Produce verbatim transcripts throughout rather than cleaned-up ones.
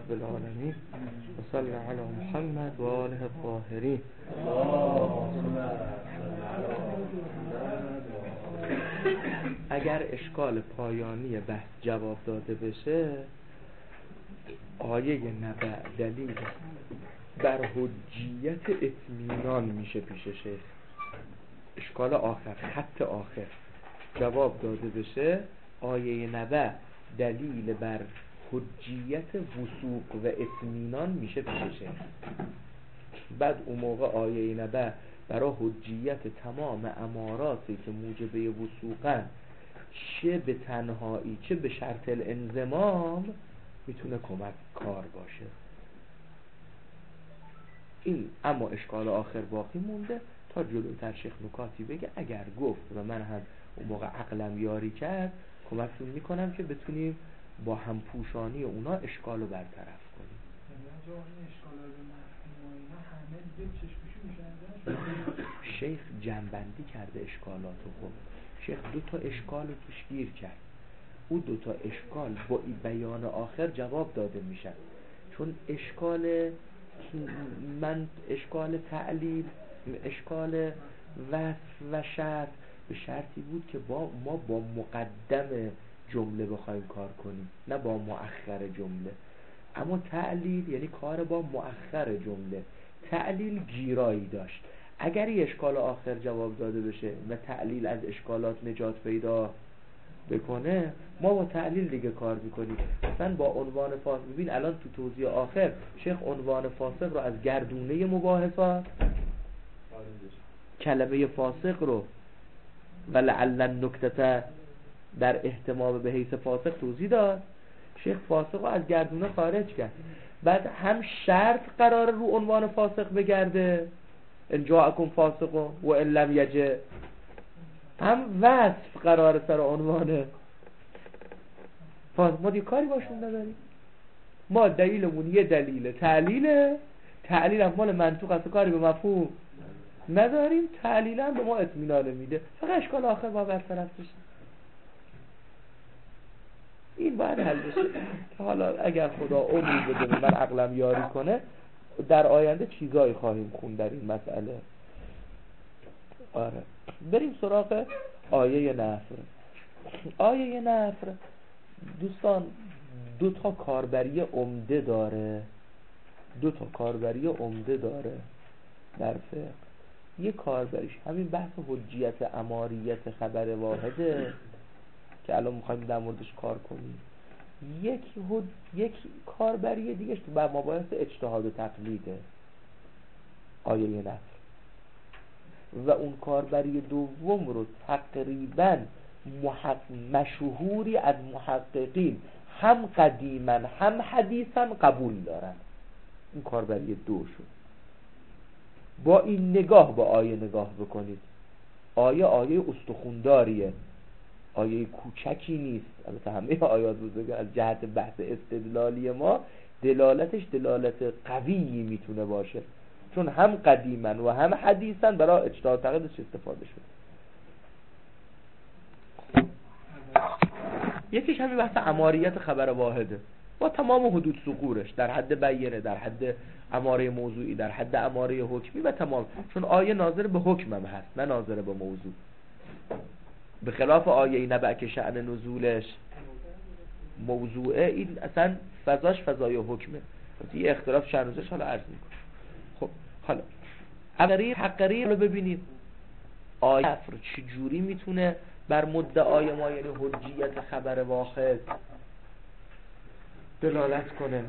رب العالمین و صلی علی محمد و آله الطاهرین. اگر اشکال پایانی بحث جواب داده بشه، آیه نبع دلیل بر حجیت اطمینان میشه پیش شیخ. اشکال آخر، خط آخر جواب داده بشه، آیه نبع دلیل بر حجیت وثوق و اطمینان میشه پیش شیخ. بعد اون موقع آیه نبع برای حجیت تمام اماراتی که موجبه وثوقن، چه به تنهایی چه به شرط الانضمام، میتونه کمک کار باشه. این اما اشکال آخر باقی مونده تا جلوتر شیخ نکاتی بگه. اگر گفت و من هم اون موقع عقلم یاری کرد، کمکتون میکنم که بتونیم با هم پوشانی اونا اشکال رو برطرف کنیم. شیخ جنبندی کرده اشکالات رو. شیخ دو تا اشکال رو توش گیر کرد. او دو تا اشکال با این بیان آخر جواب داده میشن. چون اشکال من اشکال تعلیل، اشکال وصف و شرط به شرطی بود که با ما با مقدم جمله بخوایم کار کنیم، نه با مؤخر جمله. اما تعلیل یعنی کار با مؤخر جمله. تعلیل گیرایی داشت. اگر این اشکال آخر جواب داده بشه و تعلیل از اشکالات نجات پیدا بکنه، ما با تعلیل دیگه کار میکنیم. مثلا با عنوان فاسق، ببین الان تو توضیح آخر شیخ عنوان فاسق رو از گردونه مباحثات، کلمه فاسق رو و لعل النکته در احتمام به حیث فاسق توضیح داد. شیخ فاسق رو از گردونه خارج کرد. بعد هم شرط قرار رو عنوان فاسق بگرده، ان جاءکم فاسق و ان لم یجئ، هم وصف قرار سر عنوان فاسق. ما دیگه کاری باشون نداریم. ما دلیلمون یه دلیل تعلیله، تعلیل هم مال منطوق است، کاری به مفهوم نداریم. تعلیل هم به ما اطمینان میده، فقط اشکال آخر با برطرف بشه. این باید حل بشه. حالا اگر خدا عمری بده و من عقلم یاری کنه، در آینده چیزایی خواهیم خون در این مسئله. آره، بریم سراغ آیه نفر. آیه نفر دوستان دو تا کاربری عمده داره. دو تا کاربری عمده داره در فقه. یک کاربریش همین بحث حجیت اماریت خبر واحده که الان میخوایم در موردش کار کنیم. یک حد... یک کاربری دیگه تو بر مباحث اجتهاد و تقلیده، آیه نفر. و اون کاربری دوم رو تقریبا محق... مشهوری از محققین هم قدیما هم حدیثا قبول دارن. این کاربری دو شد. با این نگاه با آیه نگاه بکنید. آیه آیه استخونداریه، آیه کوچکی نیست. البته همه آیات بزرگ از جهت بحث استدلالی ما دلالتش دلالت قویی میتونه باشه، چون هم قدیما و هم حدیثا برای اجتهاد تقلیدش استفاده شد. یکیش همین بحث اماریت خبر واحده با تمام حدود ثغورش، در حد بیانه، در حد اماره موضوعی، در حد اماره حکمی و تمام. چون آیه ناظر به حکم هم هست نه ناظر به موضوع، به خلاف آیه نبع که شأن نزولش موضوعه. این اصلا فضاش فضای حکمه. این اختلاف شأن نزولش حالا عرض میکنم. خب حالا حقری حقری رو ببینید. آیه افر چجوری میتونه بر مدعای ما یعنی حجیت خبر واحد دلالت کنه.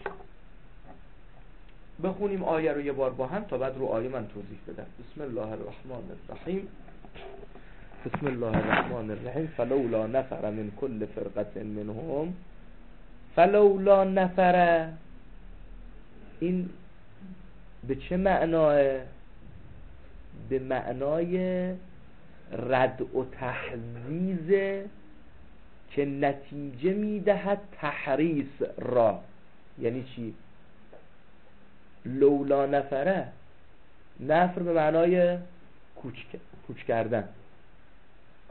بخونیم آیه رو یه بار با هم تا بعد رو آیه من توضیح بدم. بسم الله الرحمن الرحیم. بسم الله الرحمن الرحیم. فلولا نفر من كل فرقة منهم. فلولا نفر این به چه معناه؟ به معنای رد و تحزیز که نتیجه میدهد تحریص را. یعنی چی؟ لولا نفره، نفر به معنای کوچ کوچ کردن.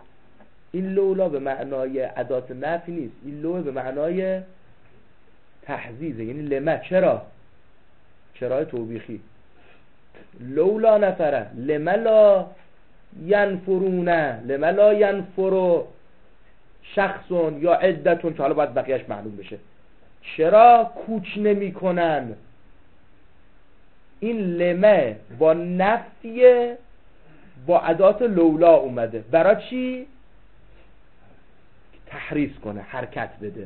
این لولا به معنای ادات نفی نیست، این لوه به معنای تحزیزه، یعنی لما، چرا؟ چرای توبیخی. لولا نفره، لما لا ینفرونه، لما لا ینفرو شخصون یا عدتون، که حالا باید بقیهش معلوم بشه. چرا کوچ نمی کنن؟ این لمه با نفی با ادات لولا اومده. برای چی؟ تحریص کنه، حرکت بده.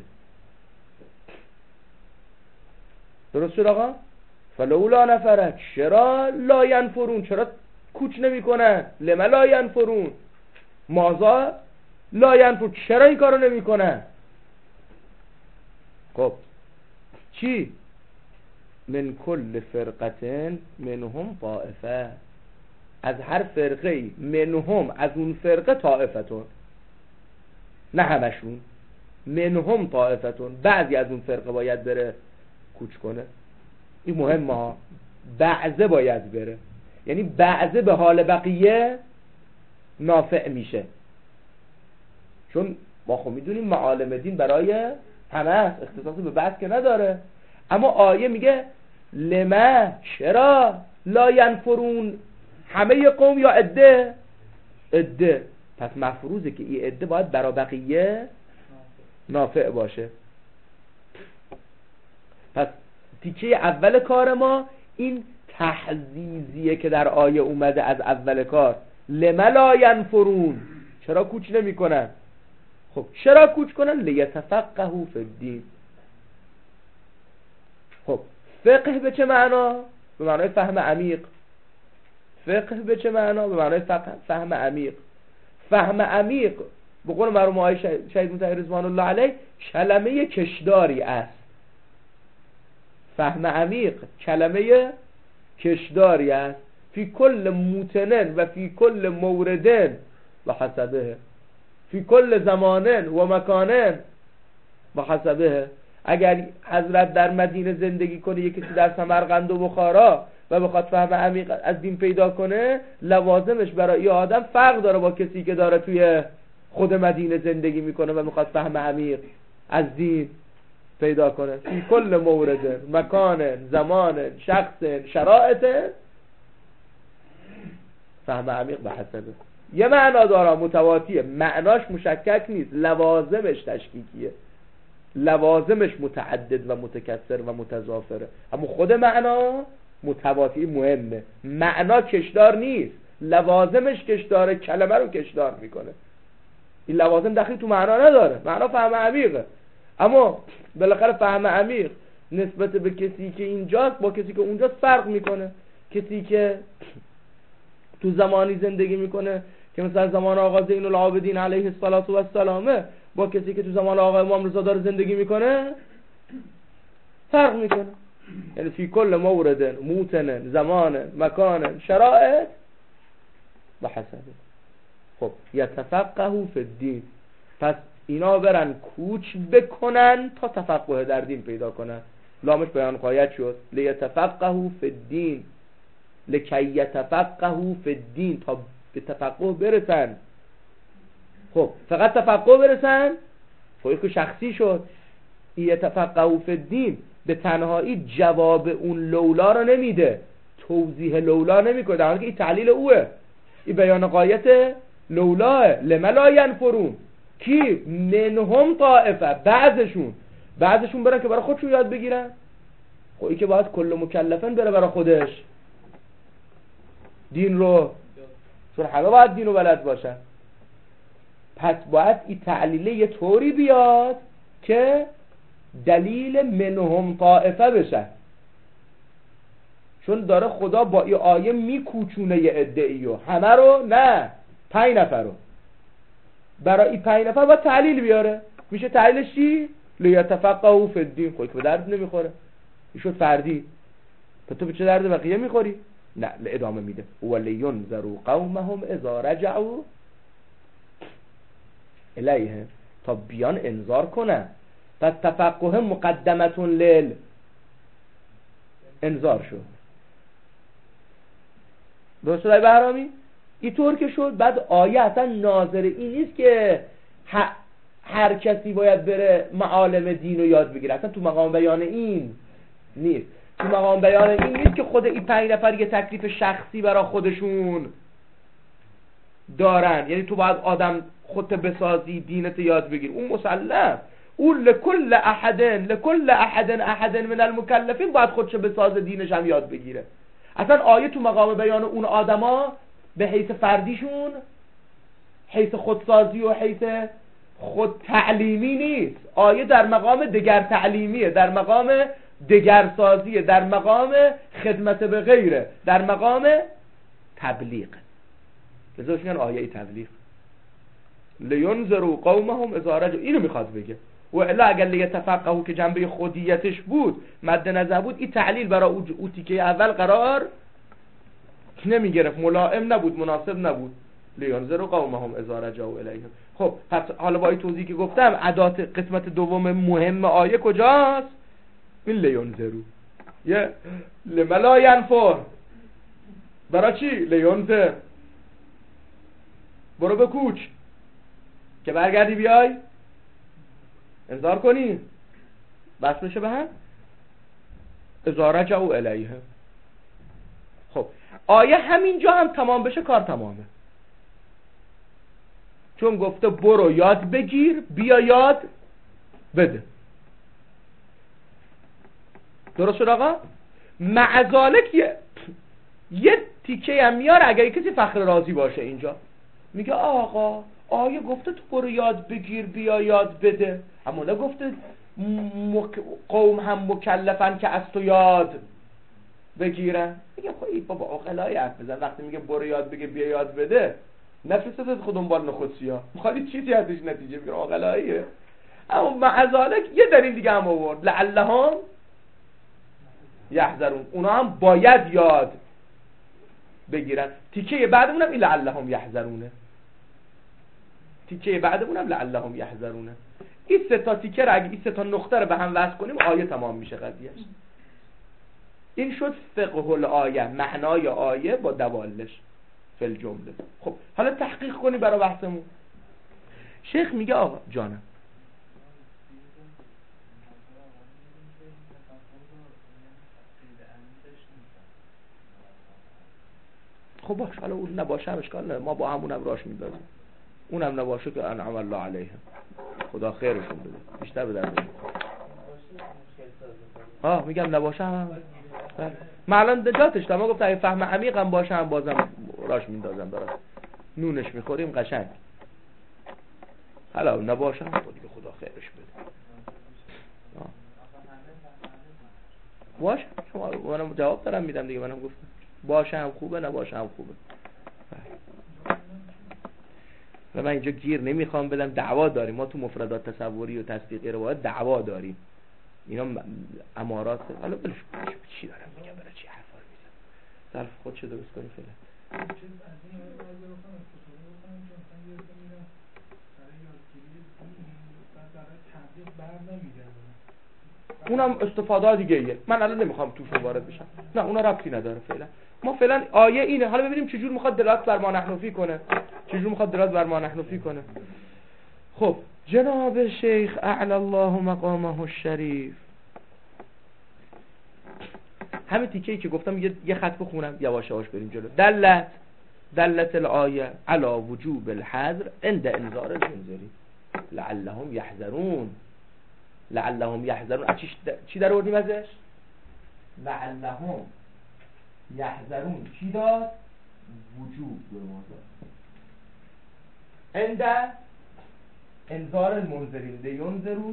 درست شد آقا؟ فلولا نفره، چرا لا ینفرون، چرا کوچ نمی کنن؟ لما لا ینفرون، مازا لا ینفرون، چرا این کارو نمی کنن؟ خب چی؟ من کل فرقتن منهم طائفه، از هر فرقه ای، منهم از اون فرقه، طائفتون، نه همشون، منهم طائفتون، بعضی از اون فرقه باید بره کوچ کنه. این مهمه ها، بعضه باید بره، یعنی بعضه به حال بقیه نافع میشه. چون ما خب میدونیم معالم دین برای همه است، اختصاصی به بعض که نداره. اما آیه میگه لما، چرا لا ینفرون، همه قوم یا عده؟ عده. پس مفروضه که این عده باید برای بقیه نافع باشه. پس تیکه اول کار ما این تحزیزیه که در آیه اومده از اول کار. لما لا ینفرون، چرا کوچ نمی کنن؟ خب چرا کوچ کنن؟ لیتفقهوا فی الدین. خب فقه به چه معنا؟ به معنای فهم عمیق. فقه به چه معنا؟ به معنای فهم عمیق. فهم عمیق به قول مرحوم آقای شهید مطهری رضوان الله علیه کلمه کشداری است. فهم عمیق کلمه کشداری است. فی کل موتنن و فی کل موردن و حسبه، فی کل زمانن و مکانن و حسبه. اگر حضرت در مدینه زندگی کنه، یکی کسی در سمرقند و بخارا و بخواد فهم عمیق از دین پیدا کنه، لوازمش برای این آدم فرق داره با کسی که داره توی خود مدینه زندگی میکنه و میخواد فهم عمیق از دین پیدا کنه. فی کل مورد، مکان، زمان، شخص، شرایط، فهم عمیق به حسبه. یه معنا داره، متواتیه، معناش مشکک نیست، لوازمش تشکیکیه، لوازمش متعدد و متکثر و متضافره. اما خود معنا متواتی مهمه. معنا کشدار نیست، لوازمش کشداره، کلمه رو کشدار میکنه. این لوازم دخیل تو معنا نداره، معنا فهم عمیقه. اما بالاخره فهم عمیق نسبت به کسی که اینجاست با کسی که اونجاست فرق میکنه. کسی که تو زمانی زندگی میکنه که مثلا زمان آقا زین العابدین علیه السلام با کسی که تو زمان آقا امام رضا داره زندگی میکنه فرق میکنه. یعنی فی کل مورد، موتن، زمان، مکان، شرایط و حسبه. خب یتفقهوا فی الدین، پس اینا برن کوچ بکنن تا تفقه در دین پیدا کنن. لامش بیان قایت شد، لیتفقهوا فی الدین، لکی یتفقهوا فی الدین، تا به تفقه برسن. خب فقط تفقه برسن؟ خب که شخصی شد. یتفقهوا فی الدین به تنهایی جواب اون لولا رو نمیده، توضیح لولا نمیکنه، در حالی که این تعلیل اوه، این بیان قایت لولاه. لما لا ینفرون، کی؟ منهم طائفه، بعضشون بعضشون برن که برای خودشون یاد بگیرن. خب این که باید کل مکلفن بره برای خودش دین رو، چون همه باید دین رو بلد باشن. پس باید این تعلیله یه طوری بیاد که دلیل منهم طائفه بشه، چون داره خدا با این آیه میکوچونه یه عده‌ایو، همه رو نه، پنج نفر رو. برای این پنج نفر باید تعلیل بیاره. میشه تعلیلش چی؟ لیتفقهوا فی الدین. خب که به درد نمیخوره، این شد فردی. تو تو به چه درد بقیه میخوری؟ نه، ادامه میده ولینذروا قومهم اذا رجعوا الیهم، تا بیان انذار کنن. پس تفقه مقدمتون لیل انذار شد. درست رای بهرامی؟ اینطور که شد، بعد آیه اصلا ناظر این نیست که هر کسی باید بره معالم دین رو یاد بگیره، اصلا تو مقام بیان این نیست. تو مقام بیان این نیست که خود این پنج نفر یه تکلیف شخصی برای خودشون دارن، یعنی تو باید آدم خودت بسازی دینت یاد بگیر، اون مسلم، اون لکل احدن لکل احدن احدن من المکلفین باید خودش بسازه دینش هم یاد بگیره. اصلا آیه تو مقام بیان اون آدما به حیث فردیشون، حیث خودسازی و حیث خود تعلیمی نیست، آیه در مقام دگر تعلیمیه، در مقام دگرسازیه، در مقام خدمت به غیره، در مقام تبلیغ. لذا میگن آیه تبلیغ، لینذروا قومهم اذا رجعوا، اینو میخواد بگه. و الا اگر لیتفقهوا که جنبه خودیتش بود مد نظر بود، این تعلیل برای او تیکه اول قرار نمیگرفت، ملائم نبود، مناسب نبود. لینذروا قومهم اذا رجعوا الیهم. خب پس حالا با این توضیحی که گفتم ادات قسمت دوم مهم آیه کجاست؟ این لینذروا، یه لملا ینفر، برای چی؟ لینذر، برو به کوچ که برگردی بیای انذار کنی، بس بشه به هم اذا رجعوا الیهم. خب آیه همینجا هم تمام بشه کار تمامه، چون گفته برو یاد بگیر، بیا یاد بده. درست شد آقا؟ معذالک یه یه تیکه هم میاره اگر کسی فخر رازی باشه اینجا، میگه آقا آیه گفته تو برو یاد بگیر بیا یاد بده، اما نگفته مک... قوم هم مکلفن که از تو یاد بگیرن. میگه خب این بابا عاقلای حرف بزن، وقتی میگه برو یاد بگیر بیا یاد بده نفرستت از خودمون بال نخودسیا، میخواد چیزی ازش نتیجه بگیره، عاقلاییه. اما معذالک یه دلیل دیگه هم آورد، لعلهم یحذرون، اونا هم باید یاد بگیرن. تیکه بعدمونم این لعلهم یحذرونه، تیکه بعدمونم لعلهم یحذرونه. این سه تا تیکه رو اگه این سه تا نقطه رو به هم وصل کنیم آیه تمام میشه قضیهش. این شد فقه الآیه، معنای آیه با دوالش فی الجمله. خب حالا تحقیق کنی برای بحثمون. شیخ میگه آقا جانم خب باش، حالا اون نباشه هم اشکال نداره، ما با همونم راش میندازیم، اونم نباشه که انعم الله علیهم، خدا خیرشون بده، بیشتر به دردشون. ها میگم نباشه هم من الان نجاتش دادم، ما گفتم اگه فهم عمیقم باشه هم بازم راش میندازم برات، نونش میخوریم قشنگ. حالا نباشه هم دیگه خدا خیرش بده. باشه شما منم جواب دارم میدم دیگه، منم گفتم باشه هم خوبه نباشه هم خوبه. و من اینجا گیر نمیخوام بدم، دعوا داریم ما تو مفردات تصوری و تصدیقی روایت، دعوا داریم اینا امارات. حالا بلش چی دارم میگم، برای چی حرفا رو میزنم، ظرف خود شده درست کنیم فعلا. اونم استفاده دیگه ایه، من الان نمیخوام توش وارد بشم، نه اونا ربطی نداره فعلا. ما فعلا آیه اینه، حالا ببینیم چجور میخواد دلالت بر ما نحنفی کنه، چجور میخواد دلالت بر ما نحنفی کنه. خب جناب شیخ اعلی الله مقامه الشریف، همین تیکه‌ای که گفتم یه, یه خط بخونم یواش یواش بریم جلو. دلت دلت الآیه علی وجوب الحذر عند انذار المنذرین لعلهم یحذرون. لعلهم یحذرون چی در آوردیم ازش؟ لعلهم یحذرون چی داد؟ وجوب داد عند انذار المنذرین لینذروا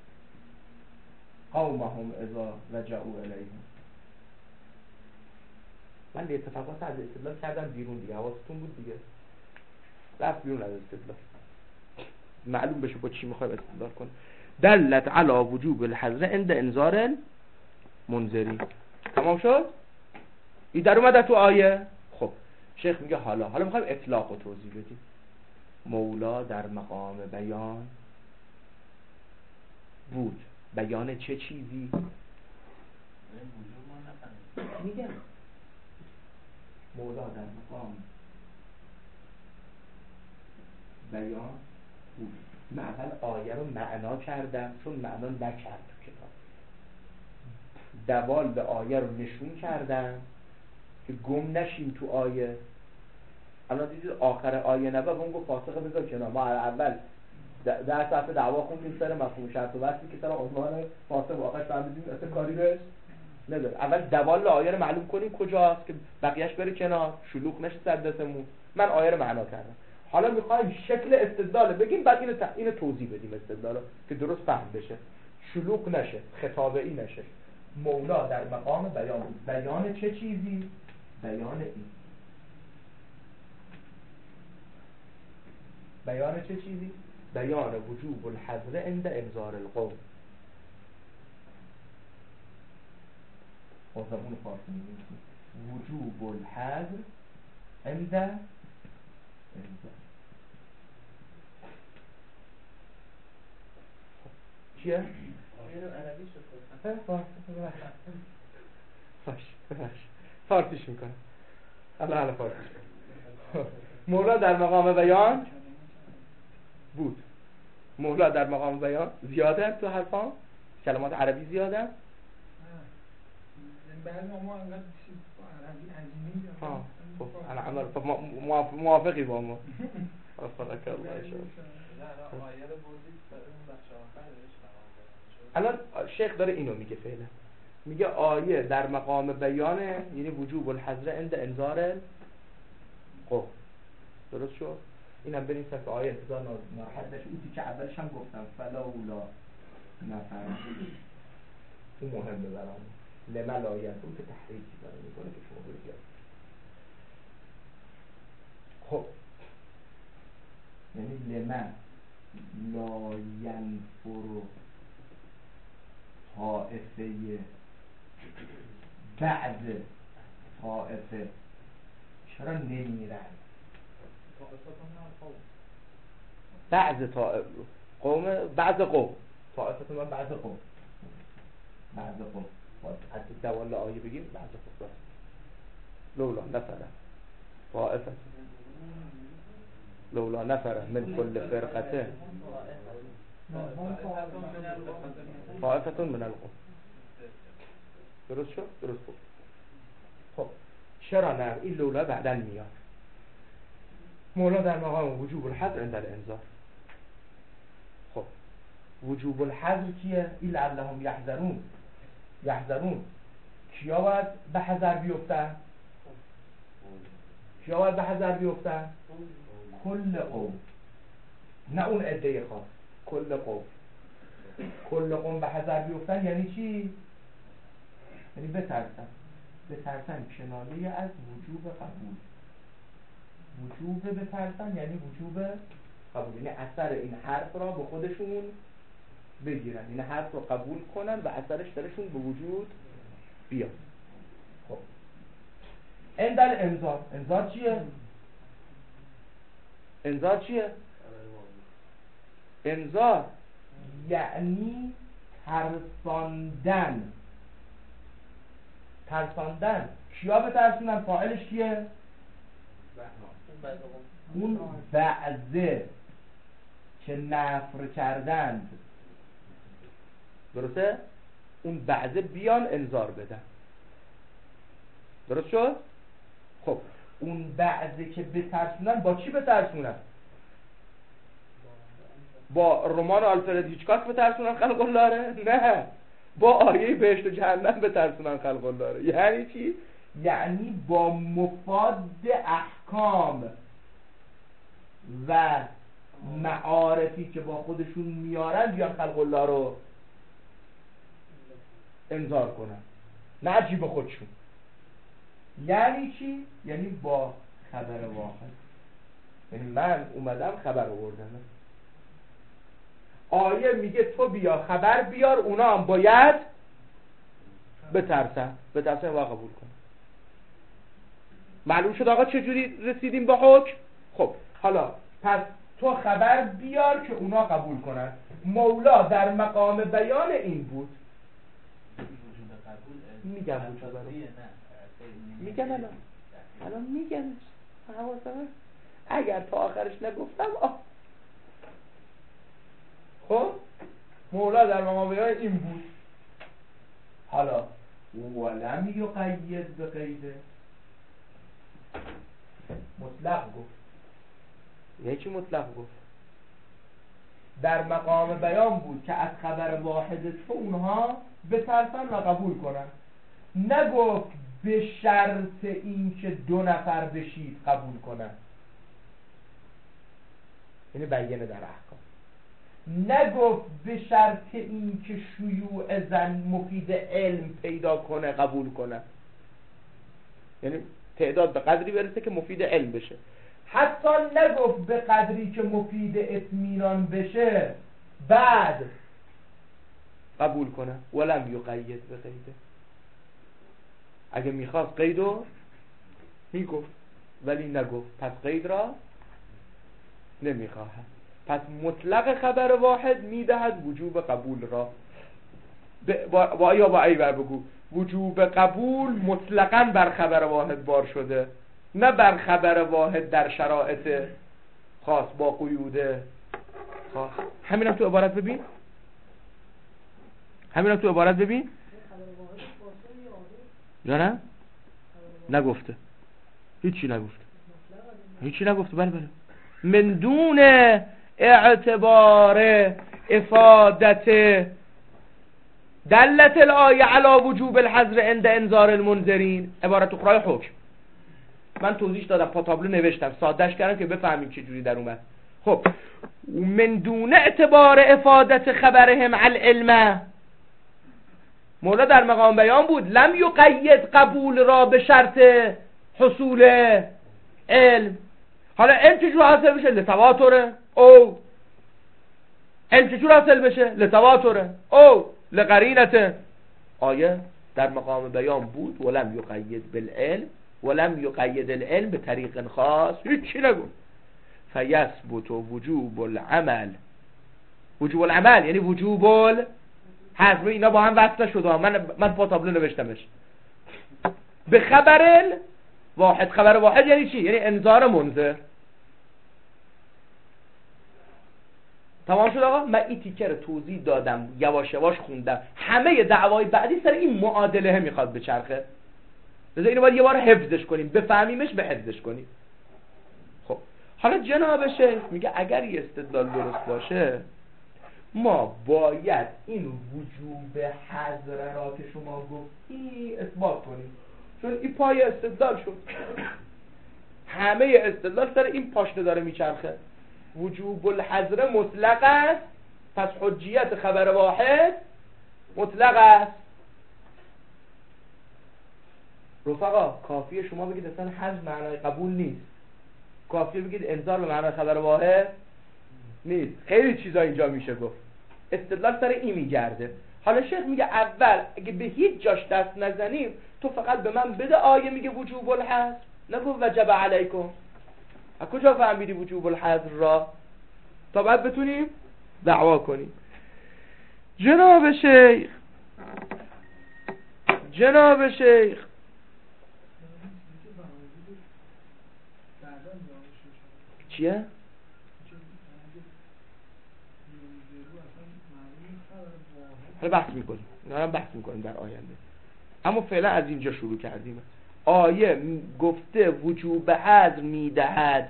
قومهم اذا رجعوا الیهم. من به اتفاقات از استدلال کردم بیرون دیگه، حواستون بود دیگه، رفت بیرون از استدلال، معلوم بشه با چی میخوایم استدلال کنیم. دلت علی وجوب الحذر عند انذار المنذرین. تمام شد؟ این در اومده تو آیه. خب شیخ میگه حالا حالا میخوایم اطلاق رو توضیح بدیم. مولا در مقام بیان بود، بیان چه چیزی؟ میگه مولا در مقام بیان بود. من اول آیه رو معنا کردم چون معنا نکرد تو کتاب، دوال به آیه رو نشون کردم که گم نشیم تو آیه. الان دیدید آخر آیه نبا اون گفت فاسقه بذار کنار، ما اول در صفحه دعوا خوندیم سر مفهوم شرط و بستی که سر عنوان فاسق و آخرش فهمیدیم اصلا کاری بهش نداره. اول دوال آیه رو معلوم کنیم کجاست که بقیه‌اش بره کنار، شلوغ نشه سدسمون. من آیه رو معنا کردم، حالا میخوایم شکل استدلال بگیم، بعد اینو ت... اینو توضیح بدیم استدلال که درست فهم بشه، شلوغ نشه، خطابه‌ای نشه. مولا در مقام بیان بود. بیان چه چیزی؟ بیان این. بیان چه چیزی؟ بیان وجوب الحظر عند انذار القوم. اون فارسی میگیم وجوب الحظر عند انذار. چیه؟ عربی شد. فارسی فارسی فارسیش میکنم. الان الان فارسیش میکنم. مولا در مقام بیان بود. مولا در مقام بیان زیاده تو حرفان، کلمات عربی زیاده. بعد ما انقدر عربی عجیمی ها خب انا عمل خب موافقی با ما. اصلاک الله ان آیه رو بردید اون بخش آخرش. الان شیخ داره اینو میگه فعلا، میگه آیه در مقام بیانه، یعنی وجوب الحظر عند انذار قوم. درست شد؟ اینم بریم سر آیه انتظار ناراحت نشه. اون که اولش هم گفتم فلولا نفر، اون مهمه برام. لما لایت اون که تحریکی داره میکنه که شما برید. خب یعنی لما لا ینفر طائفه بعد طائفه، چرا نمیرن؟ بعض طائفه قوم، بعض قوم طائفه من بعض قوم، بعض قوم از دوال آیه بگیم بعض قوم. لولا نفر طائفه لولا نفر من كل فرقه طائفه من القوم. درست شد؟ درست بود. خب چرا نه؟ این لولا بعدن میاد. مولا در مقام وجوب الحظر عند الانذار. خب وجوب الحظر کیه؟ این لعلهم یحذرون. یحذرون کیا باید به حذر بیفتن؟ کیا باید به حذر بیفتن؟ کل قوم، نه اون عده خاص، کل قوم. کل قوم به حذر بیفتن یعنی چی؟ یعنی بترسن، بترسن کنایه از وجوب قبول. وجوب بترسن یعنی وجوب قبول، یعنی اثر این حرف را به خودشون بگیرن، این حرف رو قبول کنن و اثرش درشون به وجود بیاد. خب عند الانذار، انذار چیه؟ انذار چیه؟ انذار یعنی ترساندن. ترساندن کیا به ترسونن؟ فاعلش کیه؟ اون بعضه که نفر کردند. درسته؟ اون بعضه بیان انذار بدن. درست شد؟ خب اون بعضه که بترسونن با چی بترسونن؟ با رمان آلفرد هیچکاک بترسونن خلق الله؟ نه، با آیه بهشت و جهنم بترسونن خلق الله. یعنی چی؟ یعنی با مفاد احکام و معارفی که با خودشون میارن بیان خلق الله رو انذار کنن، نه عجیب خودشون. یعنی چی؟ یعنی با خبر واحد. یعنی من اومدم خبر آوردم، آیه میگه تو بیا خبر بیار، اونا هم باید بترسن، بترسن و قبول کنن. معلوم شد آقا چجوری رسیدیم به حکم؟ خب حالا پس تو خبر بیار که اونا قبول کنن. مولا در مقام بیان این بود. میگم وجود قبول میگم الان الان میگمش حواسم، اگر تا آخرش نگفتم آه خب مولا در مقام بیان این بود. حالا ولم یقید به قیده، مطلق گفت. یعنی چی مطلق گفت؟ در مقام بیان بود که از خبر واحد تو اونها بترسن و قبول کنن، نگفت به شرط این که دو نفر بشید قبول کنن. یعنی بیانه در احکام. نگفت به شرط این که شیوع زن مفید علم پیدا کنه قبول کنه، یعنی تعداد به قدری برسه که مفید علم بشه. حتی نگفت به قدری که مفید اطمینان بشه بعد قبول کنه. ولم یقید به قیده. اگه میخواست قیدو میگفت ولی نگفت، پس قید را نمیخواهد. پس مطلق خبر واحد میدهد وجوب قبول را. با, با یا با ای بر بگو وجوب قبول مطلقاً بر خبر واحد بار شده، نه بر خبر واحد در شرایط خاص با قیوده خاص. همینم تو عبارت ببین، همینم تو عبارت ببین. یا نه؟ نگفته، هیچی نگفته، هیچی نگفته. بله بله. من دون اعتبار افادت دلت الآیه علی وجوب الحظر عند انذار المنذرین. عبارت اخرى حکم من توضیح دادم، پاتابلو نوشتم، سادهش کردم که بفهمیم چه جوری در اومد. خب من دون اعتبار افادت خبرهم علی العلم، مولا در مقام بیان بود لم یقید قبول را به شرط حصول علم. حالا علم چجور حاصل بشه؟ لتواتره او علم چجور حاصل بشه؟ لتواتره او لقرینته. آیه در مقام بیان بود ولم یقید بالعلم، ولم یقید العلم به طریق خاص، هیچی نگو. فیثبت وجوب العمل. وجوب العمل یعنی وجوب الحظر. اینا با هم وصل شده، من من پاتابلو نوشتمش. به خبر واحد. خبر واحد یعنی چی؟ یعنی انذار منذر. تمام شد آقا؟ من این تیکه رو توضیح دادم، یواش یواش خوندم. همه دعوای بعدی سر این معادله میخواد بچرخه. لذا اینو باید یه بار حفظش کنیم، بفهمیمش به حفظش کنیم. خب حالا جناب شیخ میگه اگر یه استدلال درست باشه ما باید این وجوب حظر را که شما گفتی اثبات کنیم، چون این پای استدلال شد. همه استدلال سر این پاشنه داره میچرخه. وجوب الحظر مطلق است، پس حجیت خبر واحد مطلق است. رفقا کافیه شما بگید اصلا حظر معنای قبول نیست، کافیه بگید انذار به معنای خبر واحد نیست. خیلی چیزا اینجا میشه گفت. استدلال سر این میگرده. حالا شیخ میگه اول اگه به هیچ جاش دست نزنیم تو فقط به من بده آیه میگه وجوب الحظر، نگو وجب علیکم. از کجا فهمیدی وجوب الحظر را تا بعد بتونیم دعوا کنیم؟ جناب شیخ جناب شیخ چیه؟ حالا بحث میکنیم، دارم بحث میکنیم در آینده، اما فعلا از اینجا شروع کردیم. آیه گفته وجوب حظر میدهد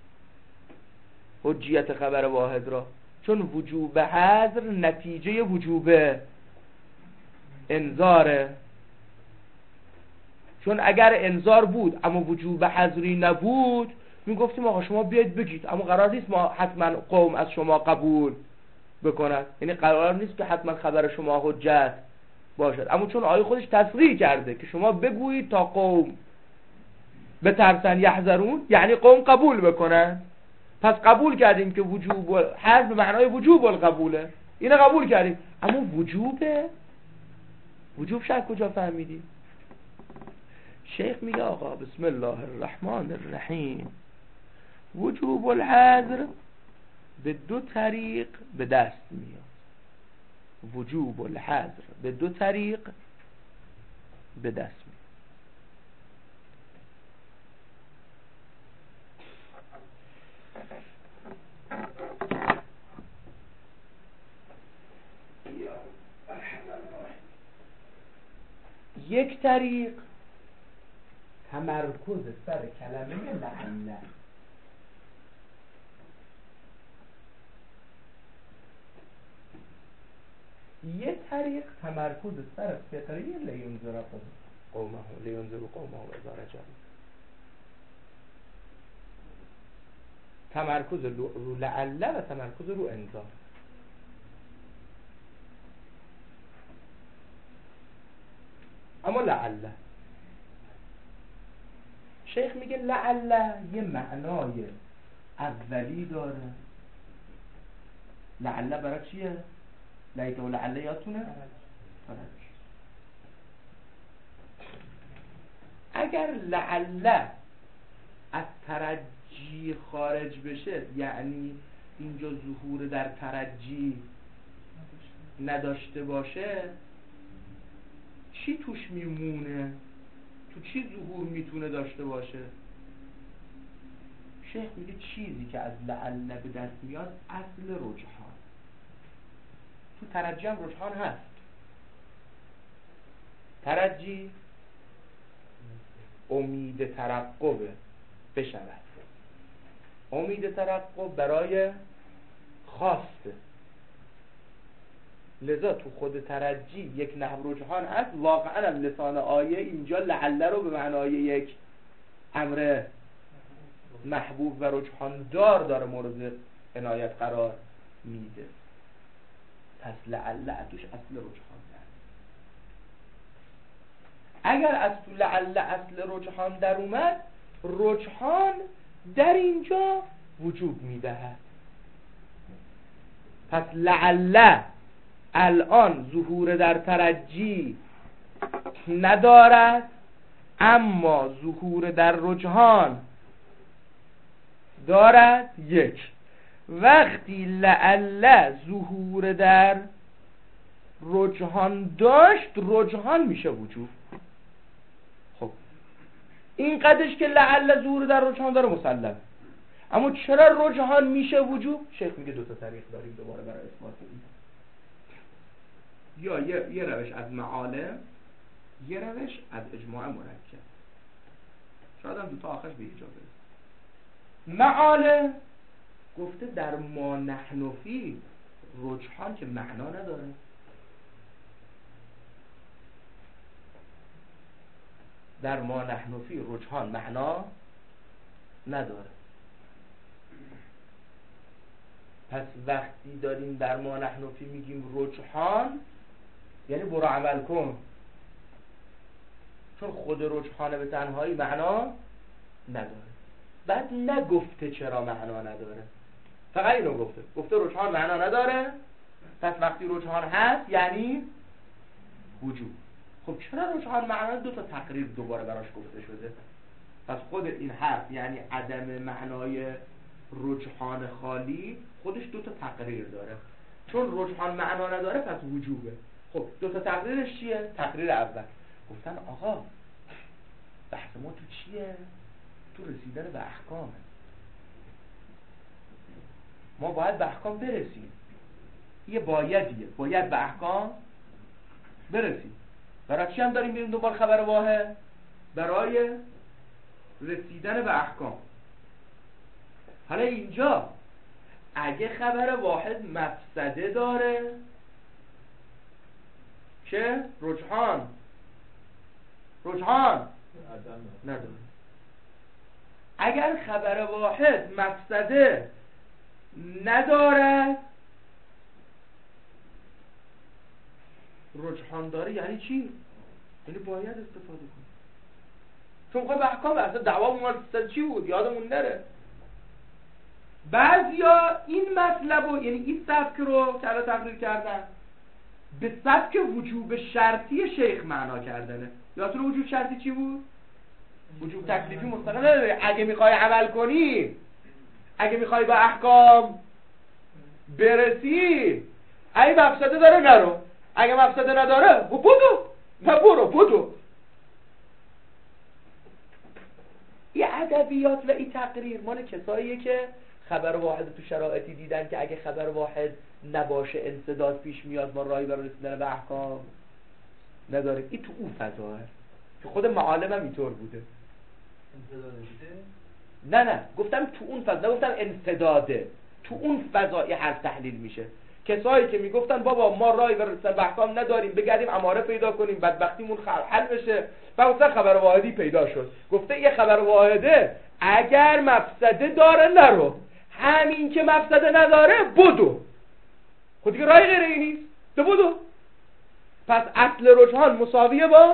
حجیت خبر واحد را، چون وجوب حظر نتیجه وجوب انذاره. چون اگر انذار بود اما وجوب حظری نبود میگفتیم آقا شما بیاید بگید، اما قرار نیست ما حتما قوم از شما قبول بکنن، یعنی قرار نیست که حتما خبر شما حجت باشد. اما چون آیه خودش تصریح کرده که شما بگویید تا قوم بترسن یحذرون، یعنی قوم قبول بکنن، پس قبول کردیم که وجوب حذف به معنای وجوب القبوله، اینو قبول کردیم. اما وجوبه وجوب شاید کجا فهمیدی؟ شیخ میگه آقا بسم الله الرحمن الرحیم وجوب الحظر به دو طریق به دست میاد. وجوب الحظر به دو طریق به دست میاد. یک طریق تمرکز سر کلمه لعل، یک طریق تمرکز سر فقره لینذر قومه لینذر قومه و اذا رجعوا. تمرکز رو لعل و تمرکز رو انذار. اما لعل شیخ میگه لعل یه معنای اولی داره. لعل برای چیه؟ لیت و لعل یادتونه؟ اگر لعل از ترجی خارج بشه، یعنی اینجا ظهور در ترجی نداشته باشه، چی توش میمونه؟ تو چی ظهور میتونه داشته باشه؟ شیخ میگه چیزی که از لعل به دست میاد اصل رجحان. تو ترجی هم رجحان هست. ترجی امید ترقبه بشود. امید ترقب برای خواسته. لذا تو خود ترجی یک نحو رجحان هست. واقعا هم لسان آیه اینجا لعل رو به معنای یک امر محبوب و رجحان دار داره مورد عنایت قرار میده. پس لعل توش اصل رجحان هست. اگر از تو لعل اصل رجحان در اومد، رجحان در اینجا وجود میدهد. پس لعل الان ظهور در ترجی ندارد، اما ظهور در رجحان دارد. یک وقتی لعل ظهور در رجحان داشت، رجحان میشه وجوب. خب این قدرش که لعل ظهور در رجحان داره مسلم، اما چرا رجحان میشه وجوب؟ شیخ میگه دو تا طریق داریم دوباره برای اثبات این. یا یه, یه روش از معالم، یه روش از اجماع مرکب. شاید هم دو تا آخرش به ایجاب برسه. معالم گفته در ما نحن فی رجحان که معنا نداره. در ما نحن فی رجحان معنا نداره. پس وقتی داریم در ما نحن فی میگیم رجحان، یعنی برو عمل کن، چون خود رجحان به تنهایی معنا نداره. بعد نگفته چرا معنا نداره، فقط اینو گفته گفته رجحان معنا نداره. پس وقتی رجحان هست یعنی وجود. خب چرا رجحان معنا؟ دو تا تقریر دوباره براش گفته شده. پس خود این حرف یعنی عدم معنای رجحان خالی خودش دو تا تقریر داره. چون رجحان معنا نداره پس وجوبه. خب دو تا تقریرش چیه؟ تقریر اول گفتن آقا بحث ما تو چیه؟ تو رسیدن به احکامه. ما باید به احکام برسیم. یه بایدیه، باید به احکام برسیم. برای چی هم داریم میریم دوباره خبر واحد؟ برای رسیدن به احکام. حالا اینجا اگه خبر واحد مفسده داره که رجحان رجحان نداره. اگر خبر واحد مفسده نداره رجحان داره، یعنی چی؟ یعنی باید استفاده کنیم. چون خب احکام اصلا دعوامون مال چی بود یادمون نره. بعضیا این مطلب رو، یعنی این سبک رو که الان تقریر کردن، به سبک وجوب شرطی شیخ معنا کردنه. یادتون وجوب شرطی چی بود؟ وجوب تکلیفی مستقل نداره. اگه میخوای عمل کنی، اگه میخوای به احکام برسی، اگه مفسده داره نرو، اگه مفسده نداره بودو نه برو بودو. این ادبیات و این تقریر مال کساییه که خبر واحد تو شرایطی دیدن که اگه خبر واحد نباشه انسداد پیش میاد، ما راهی برای رسیدن به احکام نداریم. این تو اون فضا هست که خود معالم هم اینطور بوده. نه نه گفتم تو اون فضا، گفتم انسداده، تو اون فضا یه حرف تحلیل میشه. کسایی که میگفتن بابا ما رای و رسل به احکام نداریم، بگردیم اماره پیدا کنیم بدبختیمون حل بشه، و گفتن خبر واحدی پیدا شد. گفته یه خبر واحده اگر مفسده داره نرو، همین که مفسده نداره بدو. خود دیگه رای غیر این نیست، تو بدو. پس اصل رجحان مساویه با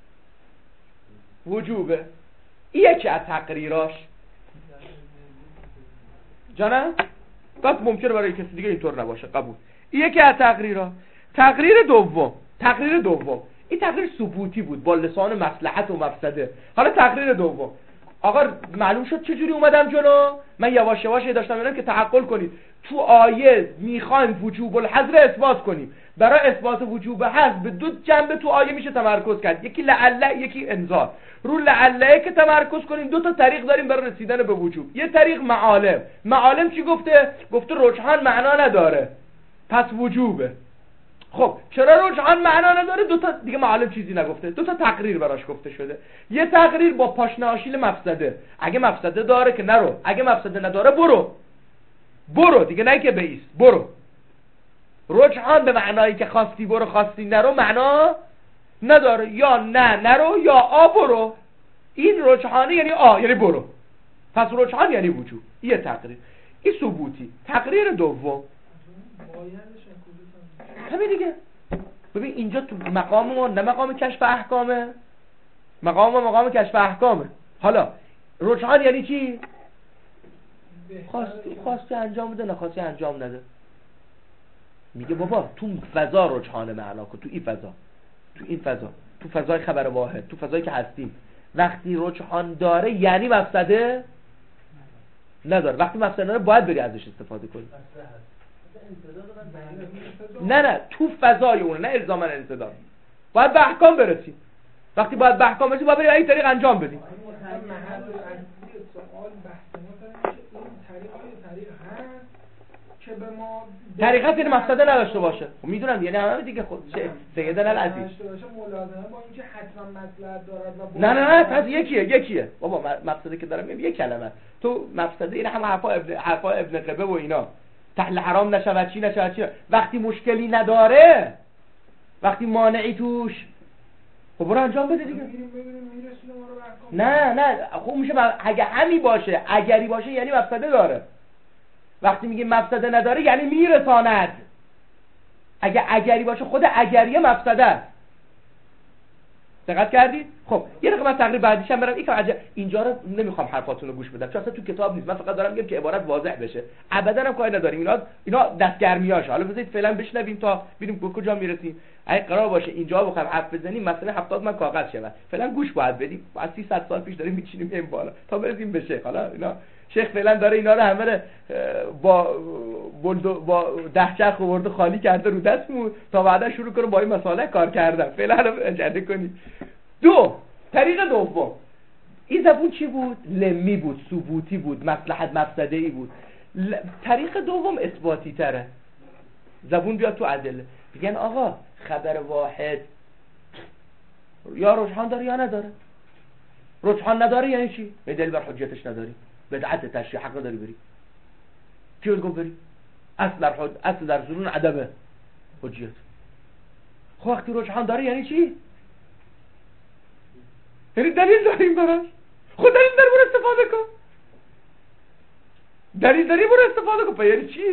وجوبه. یکی از تقریراش جانم بس ممکنه برای کسی دیگه اینطور نباشه، قبول. یکی از تقریرها. تقریر دوم، تقریر دوم این تقریر ثبوتی بود با لسان مصلحت و مفسده. حالا تقریر دوم، آقا معلوم شد چجوری اومدم جلو؟ من یواش یواش داشتم میگم که تعقل کنید. تو آیه میخوایم وجوب الحذر اثبات کنیم. برای اثبات وجوب حذف به دو جنبه تو آیه میشه تمرکز کرد، یکی لعله یکی انذار. رو لعله که تمرکز کنیم دو تا طریق داریم برای رسیدن به وجوب. یه طریق معالم. معالم چی گفته؟ گفته رجحان معنا نداره پس وجوبه. خب چرا رجحان معنا نداره؟ دو تا دیگه معالم چیزی نگفته، دو تا تقریر براش گفته شده. یه تقریر با پاشنه آشیل مفسده، اگه مفسده داره که نرو، اگه مفسده نداره برو برو دیگه، نه که بیست برو. رجحان به معنایی که خواستی برو خواستی نرو معنا نداره، یا نه نرو یا آ برو. این رجحانه یعنی آ یعنی برو، پس رجحان یعنی وجوب. یه تقریر، این ثبوتی. تقریر دوم همین دیگه. ببین اینجا تو مقام ما نه مقام کشف احکامه، مقام ما مقام کشف احکامه. حالا رجحان یعنی چی؟ خواستی خواستی انجام بده، نخواستی انجام نده. میگه بابا تو فضا رجحان معنا کن، تو این فضا، تو این فضا، تو فضای خبر واحد، تو فضایی که هستیم. وقتی رجحان داره یعنی مفسده نداره. وقتی مفسده نداره باید بری ازش استفاده کنی. نه نه تو فضای اون، نه الزاما انصداد. باید به احکام برسی. وقتی باید به احکام برسی باید بری این طریق انجام بدی. طریقت این مفسده نداشته باشه. خب میدونم یعنی همه دیگه خود سیدنا العزیز ملازمه با اینکه حتما مصلحت دارد و نه نه نه پس یکیه یکیه بابا. مفسده که دارم یک کلمه. تو مفسده این هم حرفا ابن حرفا ابن قبه و اینا، تحل حرام نشود چی نشود چی. وقتی مشکلی نداره، وقتی مانعی توش، خب برو انجام بده دیگه. نه نه خوب میشه اگه همی باشه، اگری باشه یعنی مفسده داره. وقتی میگه مفسده نداره یعنی میرساند. اگه اگری باشه خود اگریه مفسده است. دقت کردید؟ خب یه رقم از تقریب بعدیش هم برم. این که اینجا رو نمیخوام حرفاتون رو گوش بدم چون اصلا تو کتاب نیست. من فقط دارم میگم که عبارت واضح بشه. ابدا هم کاری نداریم. اینا اینا دستگرمیاشه. حالا بذارید فعلا بشنویم تا ببینیم به کجا میرسیم. اگه قرار باشه اینجا بخوام حرف بزنیم مثلا هفتاد من کاغذ شه. فعلا گوش باید بدیم. از سیصد سال پیش داریم میچینیم این بالا تا برسیم به شیخ. حالا اینا شیخ فعلا داره اینا رو همه با با ده چرخ آورده خالی کرده رو دستمون تا بعدا شروع کنه با این مسائل کار کردن. فعلا اجازه کنید. دو طریق دوم این زبون چی بود؟ لمی بود، ثبوتی بود، مصلحت مفسده ای بود. ل... طریق دوم اثباتی تره. زبون بیاد تو ادله بگن آقا خبر واحد یا رجحان داره یا نداره. رجحان نداره یعنی چی؟ به دلیل بر حجتش نداری، بدعت تشریح حق نداری بری. کی گفت بری؟ اصل در حد اصل در ظنون عدم حجت. خب وقتی رجحان داره یعنی چی؟ یعنی دلیل داریم براش. خود دلیل داری برو استفاده کن. دلیل داری برو استفاده کن. یعنی چی؟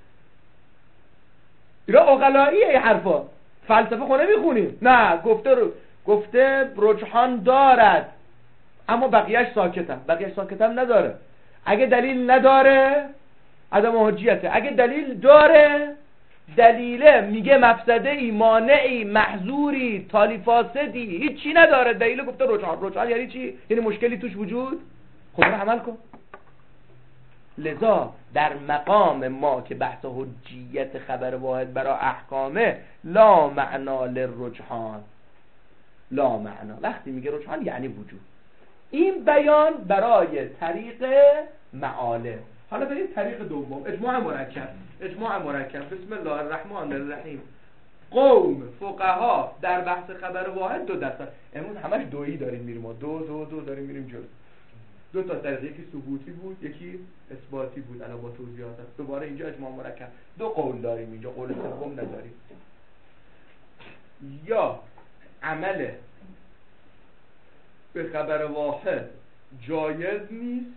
اینا عقلاییه این حرفا. فلسفه خونه میخونیم. نه گفته رو گفته رجحان دارد اما بقیهش ساکتم. بقیهش ساکتم نداره. اگه دلیل نداره عدم حجیته. اگه دلیل داره دلیله میگه مفسده ای، مانعی، محظوری، تالی فاسدی، هیچ چی نداره. دلیل گفته رجحان. رجحان یعنی چی؟ یعنی مشکلی توش وجود خود رو عمل کن. لذا در مقام ما که بحث حجیت خبر واحد برای احکامه لا معنا للرجحان، لا معنا. وقتی میگه رجحان یعنی وجود. این بیان برای طریق معاله. حالا بریم طریق دوم، اجماع مرکب. اجماع مرکب. بسم الله الرحمن الرحیم. قوم فقها در بحث خبر واحد دو دسته. امروز همش دویی داریم میریم ما دو دو دو داریم میریم جلو. دو تا طریق، یکی ثبوتی بود یکی اثباتی بود. الان با توضیحات دوباره اینجا اجماع مرکب دو قول داریم اینجا، قول سوم نداریم. یا عمل به خبر واحد جایز نیست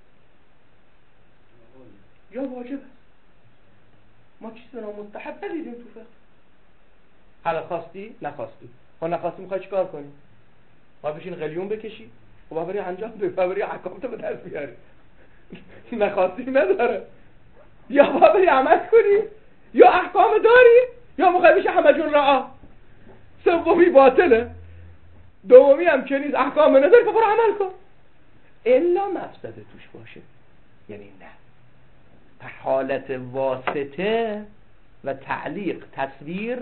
یا واجب است. ما چیزی به نام مستحب ندیدیم تو فقه. حالا خواستی نخواستی، ها نخواستی میخوای چیکار کنی؟ ما بشین قلیون بکشی و ببری انجام بدی، ببری احکامتو به دست بیاری. نخواستی نداره، یا ببری عمل کنی یا احکام داری یا میخوای بشی همه جون رعا. سومی باطله، دومی هم که نیست، احکام نداری برو عمل کن الا مفسده توش باشه. یعنی نه، حالت واسطه و تعلیق تصویر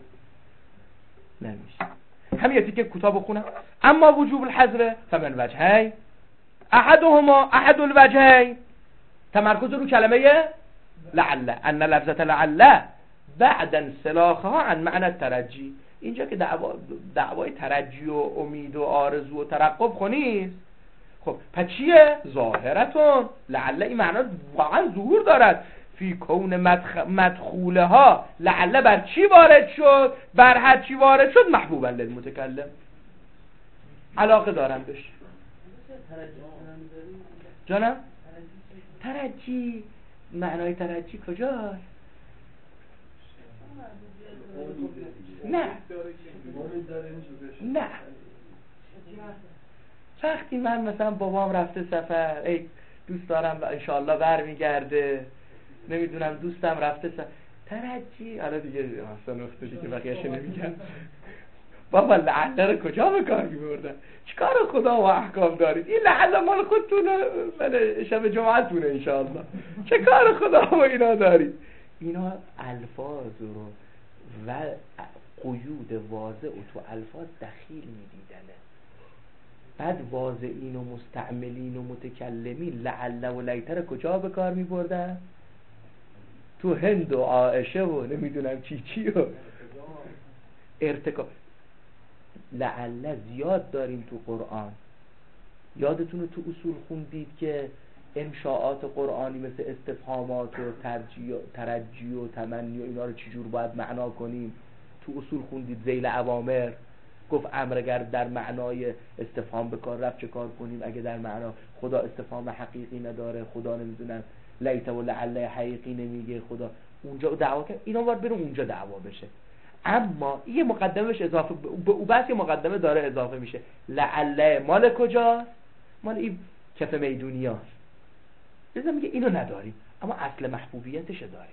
نمیشه. همین یه تیکه کوتاه بخونم. اما وجوب الحذر فمن وجهی احدهما احد الوجهی، تمرکز رو کلمه لعل، ان لفظه لعل بعد انسلاخها عن معنی الترجی. اینجا که دعوا دعوای ترجی و امید و آرزو و ترقب خونیست. خب پس چیه؟ ظاهرتون لعل این معنا واقعا ظهور دارد. فی کون مدخ... مدخوله ها لعل بر چی وارد شد؟ بر هر چی وارد شد محبوبا للمتکلم، علاقه دارم بهش. جانم ترجی، معنای ترجی کجاست؟ نه نه وقتی من مثلا بابام رفته سفر، ای دوست دارم انشاءالله برمیگرده، نمیدونم دوستم رفته سفر، ترجی. حالا دیگه اصلا نقطه دیگه بقیه‌شو نمیگم. بابا لعله رو کجا به کار میبردن؟ چیکار خدا و احکام دارید؟ این لعله مال خودتونه، من شب جمعتونه انشاءالله. چه کار خدا و اینا دارید؟ اینا الفاظ رو و قیود واضح و تو الفاظ دخیل میدیدنه. بعد واضعین و مستعملین و متکلمین لعل و لیتر کجا به کار میبردن؟ تو هند و عائشه و نمیدونم چی چی و ارتکاب. لعل زیاد داریم تو قرآن. یادتونه تو اصول خوندید که انشاءات قرآنی مثل استفهامات و ترجی و ترجی و تمنی و اینا رو چجور باید معنا کنیم؟ تو اصول خوندید ذیل اوامر گفت امر اگر در معنای استفهام به کار رفت چه کار کنیم؟ اگه در معنا خدا استفهام حقیقی نداره، خدا نمیدونم لیت و لعل حقیقی نمیگه، خدا اونجا دعوا کرد، اینا باید بره اونجا دعوا بشه. اما یه مقدمه بهش اضافه به او بس یه مقدمه داره اضافه میشه. لعل مال کجاست؟ مال این کف میدونیاست. بذار میگه اینو نداریم اما اصل محبوبیتش داریم.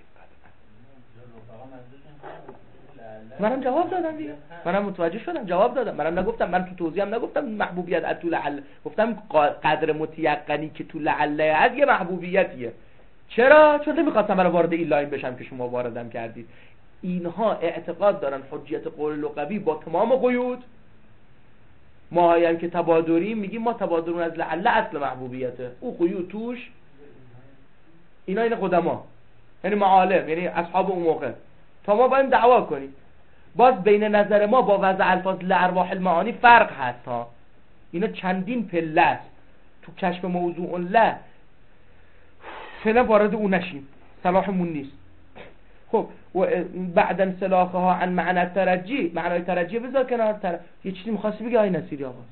منم جواب دادم دیگه، منم متوجه شدم جواب دادم. منم نگفتم، من تو توضیحم نگفتم محبوبیت از تو لعل، گفتم قدر متیقنی که تو لعل از یه محبوبیتیه. چرا؟ چون نمیخواستم من وارد این لاین بشم که شما واردم کردید. اینها اعتقاد دارن حجیت قول لغوی با تمام قیود. ما هم که تبادریم میگیم ما تبادرون از لعل اصل محبوبیته، او قیود توش. اینا این قدما یعنی معالم، یعنی اصحاب اون موقع. تا ما باید دعوا کنیم. باز بین نظر ما با وضع الفاظ لارواح المعانی فرق هست ها. اینا چندین پله است. تو کشف موضوع له فعلا وارد اون نشیم، صلاحمون نیست. خب و بعد انسلاخها عن معنی ترجی، معنی ترجی بذار کنار. تر... یه چیزی می‌خواستی بگی آی نصیری آقا؟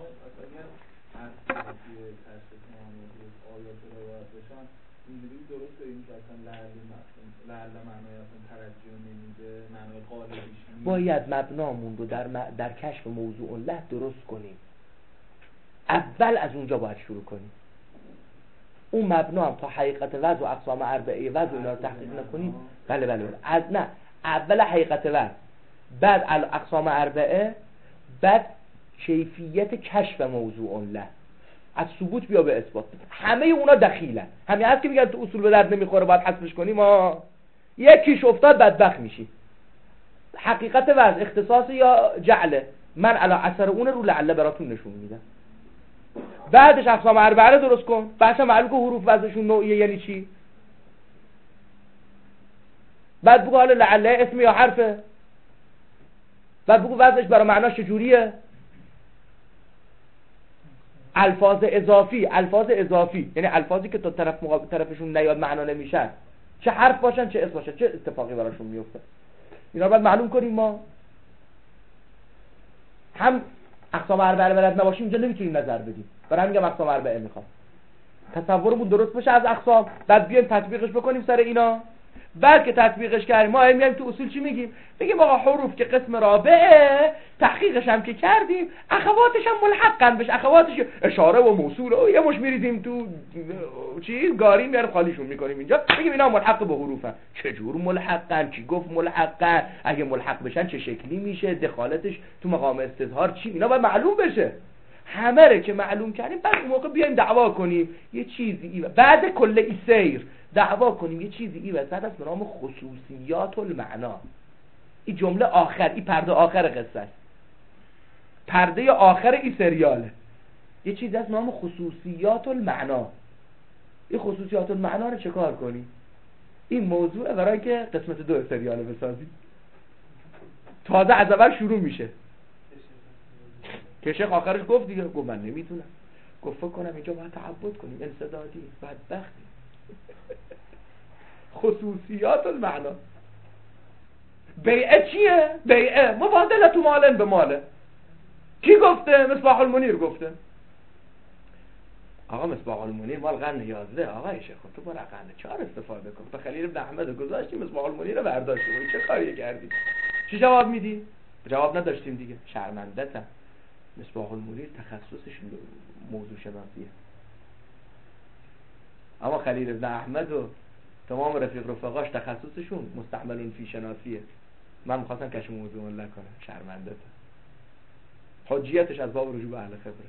باید مبنامون رو در, م... در کشف موضوع له درست کنیم. اول از اونجا باید شروع کنیم. اون مبنا هم تا حقیقت وضع و اقسام اربعه وضع و اینا رو تحقیق نکنیم. بله بله بله. از نه اول حقیقت وضع، بعد اقسام اربعه، بعد کیفیت کشف موضوع له. از ثبوت بیا به اثبات. همه اونا دخیلن. همین هست که میگن تو اصول به درد نمیخوره باید حذفش کنیم. ما یکیش افتاد بدبخت میشی. حقیقت وضع اختصاص یا جعله، من علی اثر اون رو لعله براتون نشون میدم. بعدش اقسام اربعه رو درست کن. بعدش معلوم که حروف وضعشون نوعیه یعنی چی. بعد بگو حالا لعله اسم یا حرفه. بعد بگو وضعش برای معناش چجوریه؟ الفاظ اضافی. الفاظ اضافی یعنی الفاظی که تا طرف مقابل طرفشون نیاد معنا نمیشن، چه حرف باشن چه اسم باشن، چه اتفاقی براشون میفته. اینا رو باید معلوم کنیم. ما هم اقسام اربعه بلد نباشیم اینجا نمیتونیم نظر بدیم، برای همین میگم اقسام اربعه میخوام تصورمون درست بشه از اقسام، بعد بیایم تطبیقش بکنیم سر اینا. بعد که تطبیقش کردیم ما میایم تو اصول چی میگیم؟ میگیم آقا حروف که قسم رابعه، تحقیقش هم که کردیم، اخواتش هم ملحقن بهش، اخواتش اشاره و موصول و یه مش میریزیم تو چی گاری میاریم خالیشون میکنیم اینجا، میگیم اینا ملحق به حروفن. چه جور ملحقن؟ کی گفت ملحقن؟ اگه ملحق بشن چه شکلی میشه؟ دخالتش تو مقام استظهار چی؟ اینا باید معلوم بشه. همه رو که معلوم کردیم بعد اون موقع بیایم دعوا کنیم یه چیزی بعد کل این سیر دعوا کنیم یه چیزی ای وسط است به نام خصوصیات المعنا. این جمله آخر، این پرده آخر قصه است، پرده آخر این سریاله. یه چیزی هست به نام خصوصیات المعنا. این خصوصیات المعنا رو چه کار کنیم؟ این موضوع برای که قسمت دو سریاله بسازیم. تازه از اول شروع میشه که شیخ آخرش گفت دیگه، گفت من نمیتونم، گفت فکر کنم اینجا باید تعبد کنیم، انسدادی بدبختی. خصوصیات المعنا. بیعه چیه؟ بیعه مبادله تو مالن به ماله. کی گفته؟ مصباح المنیر گفته. آقا مصباح المنیر مال قرن یازده. آقا شیخ تو برای قرن چهار استفاده کن. به خلیل ابن احمد گذاشتی، مصباح المنیر رو برداشتی، چه کاری کردی؟ چی جواب میدی؟ جواب نداشتیم دیگه. شرمنده‌ام. مصباح المنیر تخصصش موضوع شناسیه، اما خلیل ابن احمد و تمام رفیق رفقاش تخصصشون مستعملون فی شناسیه. من میخواستم کشف موضوع نکنم، شرمنده تا حجیتش از باب رجوع به اهل خبره.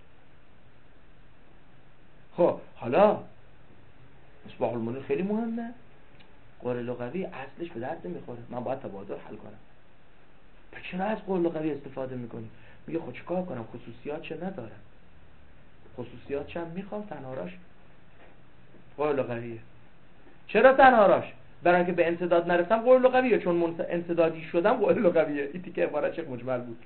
خب حالا مصباح المنیر خیلی مهمه، قول لغوی اصلش به درد نمیخوره، من باید تبادل حل کنم. پس چرا از قول لغوی استفاده میکنی؟ میگه خود چیکار کنم؟ خصوصیات چه نداره، خصوصیات چه هم میخوام تنهاراش قول لغویه. چرا تنهاراش؟ برای اینکه به انسداد نرسم قول لغویه، چون انسدادی شدم قول لغویه. این تیکه عبارت چه مجمل بود،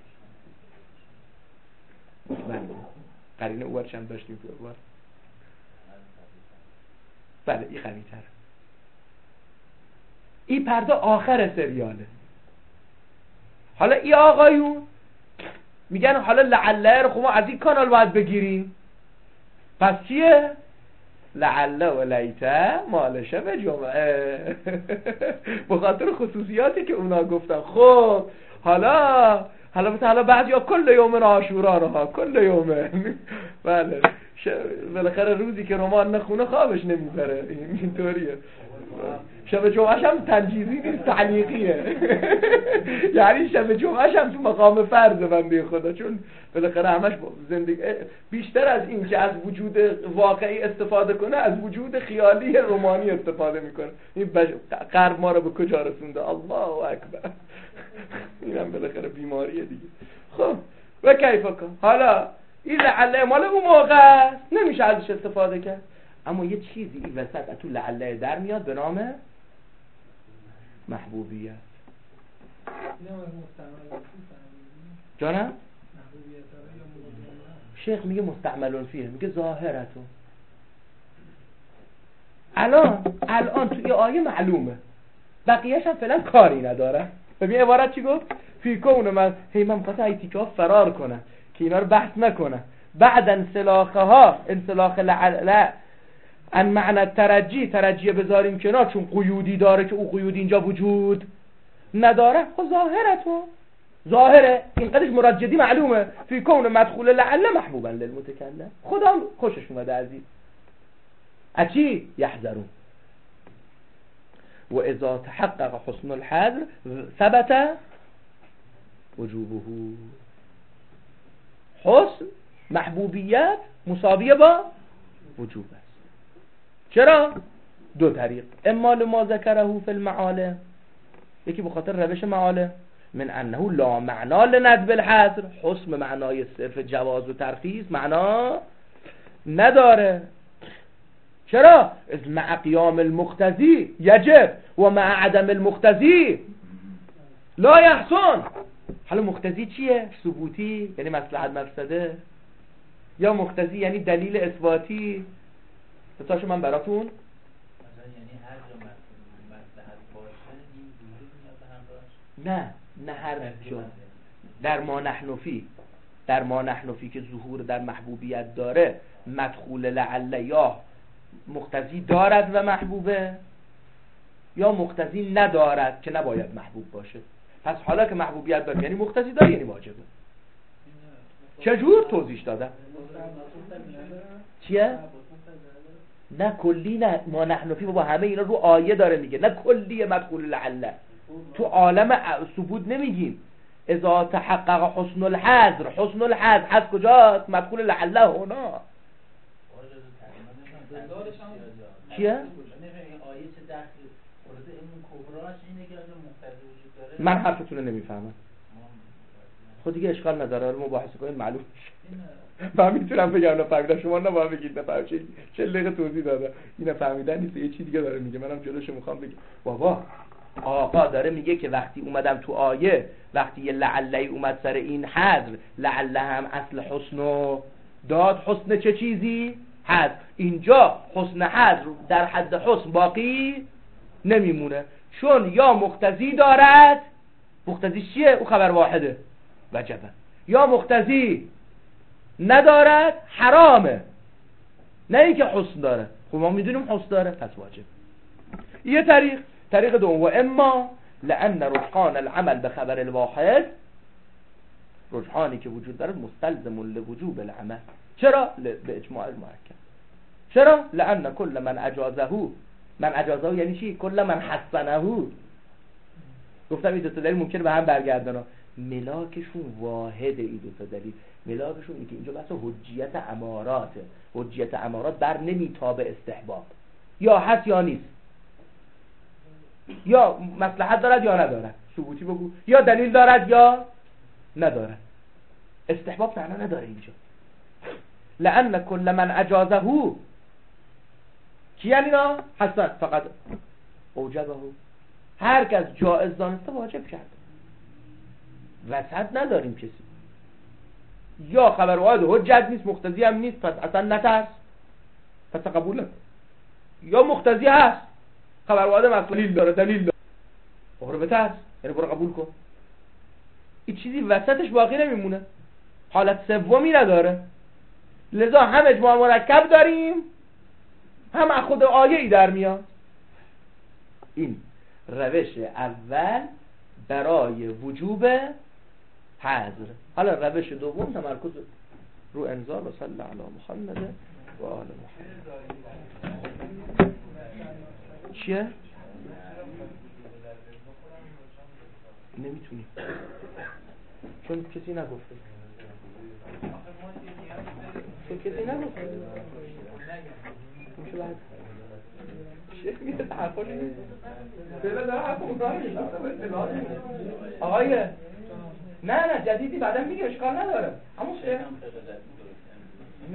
مجمل بود. قرینه اوورش هم داشتیم تو اوور. بله این قوی تر. این پرده آخر سریاله. حالا ای آقایون میگن حالا لعله رو خب ما از این کانال باید بگیریم. پس چیه؟ لعله و لیته مالشه به جمعه. به خاطر خصوصیاتی که اونا گفتن. خب حالا حالا مثلا حالا بعضی ها کل یوم عاشورا رو ها کل یوم بله بالاخره روزی که رمان نخونه خوابش نمیبره، اینطوریه. شب جمعهش هم تنجیزی نیست، تعلیقیه. یعنی شب جمعهش هم تو مقام فرض بنده خدا، چون بالاخره همش زندگی بیشتر از این که از وجود واقعی استفاده کنه از وجود خیالی رمانی استفاده میکنه. این بج... قرب ما رو به کجا رسونده؟ الله اکبر. اینم بالاخره بیماریه دیگه. خب و کیف کن. حالا این لعله مال اون موقع است، نمیشه ازش استفاده کرد، اما یه چیزی این وسط تو لعله در میاد به نام محبوبیت. جانم؟ شیخ میگه مستعملون فیه، میگه ظاهرتو. الان الان توی آیه معلومه، بقیهش هم فعلا کاری نداره. ببین عبارت چی گفت؟ فی کون من هی من می‌خواستم این تیکه ها فرار کنم که اینا رو بحث نکنم. بعد انسلاخه ها انسلاخ لعله ان معنی ترجی ترجیه بذاریم کنار، چون قیودی داره که او قیود اینجا وجود نداره. خب ظاهرتو ظاهره این قدش مرجدی معلومه. فی کون مدخول لعله محبوبا للمتکلم، خدا خوشش اومده از این. اچی یحذرون و اذا تحقق حسن الحذر ثبت وجوبه. حسن محبوبیت مساویه با وجوب است. چرا؟ دو طریق. اما لما ذکره فی المعاله، یکی به خاطر روش معاله، من انه لا معنا لندب الحذر، حسن معنای صرف جواز و ترخیص معنا نداره. چرا؟ از مع قیام المقتضی یجب و مع عدم المقتضی لا یحسن. حالا مقتضی چیه؟ ثبوتی یعنی مصلحت مفسده، یا مقتضی یعنی دلیل اثباتی؟ تاشو من براتون مثلا یعنی هر جا مصلحت باشه این وجود میاد به همراهش؟ نه نه هر جا. در ما نحنفی در ما نحنفی که ظهور در محبوبیت داره مدخول لعل یا مقتضی دارد و محبوبه، یا مقتضی ندارد که نباید محبوب باشه. پس حالا که محبوبیت داره یعنی مقتضی داره یعنی واجبه. چجور توضیح داده؟ چیه؟ نه کلی نه، ما نحنفی با همه اینا رو آیه داره میگه، نه کلی مدخول لعله. تو عالم ثبوت نمیگیم اذا تحقق حسن الحذر. حسن الحذر از کجاست؟ مدخول لعله هنا. چیه؟ من حرفتون رو نمیفهمم. خود دیگه اشکال نداره، حالا مباحثه کنید معلوم میشه. من میتونم بگم نفهمیدم، شما نباید بگید نفهمید. چه دقیقه توضیح داده این فهمیدن نیست، یه چی دیگه داره میگه. منم جلوش میخوام بگم بابا آقا داره میگه که وقتی اومدم تو آیه، وقتی یه لعله اومد سر این حذر، لعله هم اصل حسن داد. حسن چه چیزی؟ حذر. اینجا حسن حذر در حد حسن باقی نمیمونه، چون یا مقتضی دارد. مقتضی چیه؟ او خبر واحده وجبه. یا مقتضی ندارد حرامه، نه اینکه حسن داره. خب ما میدونیم حسن داره پس واجب. یه طریق طریق دوم، و اما لأن رجحان العمل به خبر الواحد، رجحانی که وجود داره مستلزم لوجوب العمل. چرا؟ به اجماع المحکم. چرا؟ لأن کل من اجازه، من اجازه یعنی چی؟ کل من حسنه. گفتم این دو تا دلیل ممکنه به هم برگردن، ملاکشون واحده. این دو تا دلیل ملاکشون اینه که اینجا بحث حجیت اماراته. حجیت امارات بر نمیتابه استحباب، یا هست یا نیست، یا مصلحت دارد یا ندارد. ثبوتی بگو، یا دلیل دارد یا ندارد. استحباب معنا نداره اینجا. لأن کل من اجازه کی یعنی نه؟ حسن فقط اوجبه. هر کس جائز دانسته واجب کرد. وسط نداریم کسی. یا خبر واحد حجت نیست، مقتضی هم نیست، پس اصلا نترس، پس قبول نکن. یا مقتضی هست، خبر واحد دلیل داره، دلیل داره، برو بترس، یعنی برو قبول کن. این چیزی وسطش باقی نمیمونه، حالت سومی نداره. لذا هم اجماع مرکب داریم، هم از خود آیه ای در میاد. این روش اول برای وجوب حذر. حالا روش دوم تمرکز رو انزال و صلی علی محمد و آل محمد. چیه؟ نمیتونی، چون کسی نگفته. چون کسی نگفته. میشه بعد چیه میگه حرفا نیست. فعلا داره حرف اونایی. آقای نه نه جدیدی بعدم میگه اشکال نداره. اما چه؟ نه.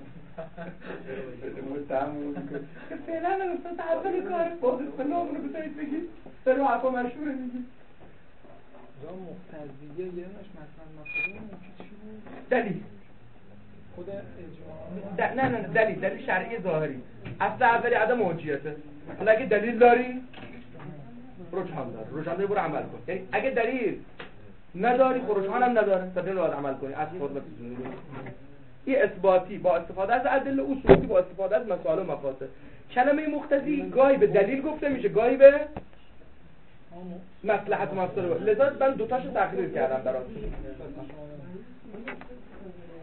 مستعمل که فعلا نگفتن تعطیل کار باز اصطلاح رو بتایید بگید. سر و حرفا مشهوره میگی. جا مقتضیه یه نش مثلا مفهوم چی بود؟ دلیل. خود اجماع. نه نه نه دلیل دلیل شرعی ظاهری. اصل اولی عدم حجیته. حالا اگه دلیل داری رجحان داره. رجحان داری برو عمل کن. یعنی اگه دلیل نداری رجحان هم نداره، تا دلیل باید عمل کنی. اصل خود بتونی. این اثباتی با استفاده از ادله اصولی، با استفاده از مسائل و مفاسد. کلمه مقتضی گاهی به دلیل گفته میشه، گاهی به مصلحت و مفسده. لذا من دو تاشو تقریر کردم براتون.